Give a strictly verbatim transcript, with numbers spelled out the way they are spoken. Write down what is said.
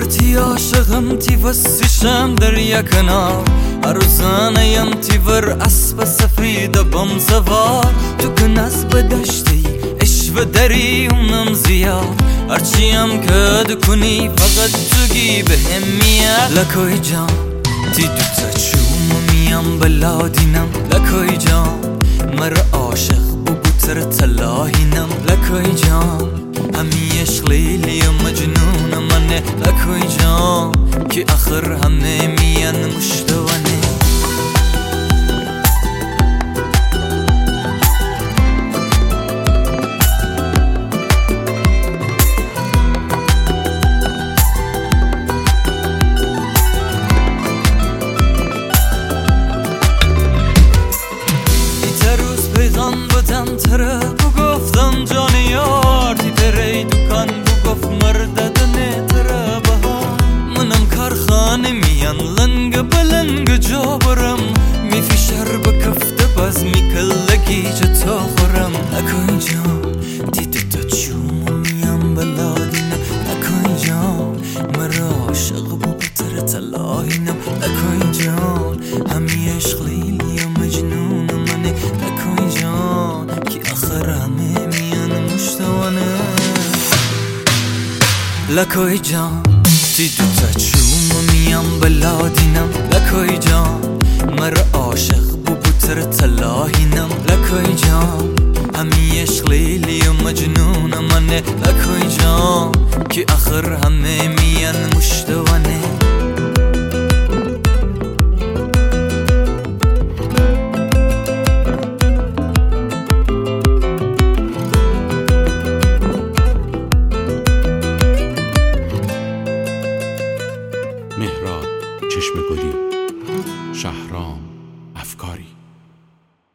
ورتی عاشقم تی وسیشم در یک کنار هر روزانه تی ور اسب سفید بم سوار تو کن اسب دشتی اشو دری اونم زیاد هرچی هم که دکنی فقط توگی به هم میاد لکوی جان تی دوتا چوم میم بلادینم لکوی جان مرا عاشق بگو تر تلاهینم لکوی جان همی عشق لیلی و مجنون منه لکوی جان که آخر همه میان مشتوانه تره بگفتم جان یار تی تره دکان بگفت مرددنه تره بها منم کارخانه میان لنگ بلنگ جا برم می فشر بکفته باز می کلگی جتا خورم لکوی جان تی دوتا چوم میان بلادینم لکوی جان مرا عاشق بو بتر تلاهینم لکوی جان همی عشق لیلی و مجنون منه لکوی جان همه میان مشتوانه لکوی جان تی دوتا چوم میان بلادینم لکوی جان مرا عاشق بو بوتر تلاهینم لکوی جان همی عشق لیلی و مجنون منه لکوی جان که آخر همه میان مشتوانه مهراد چشم گلی، شهرام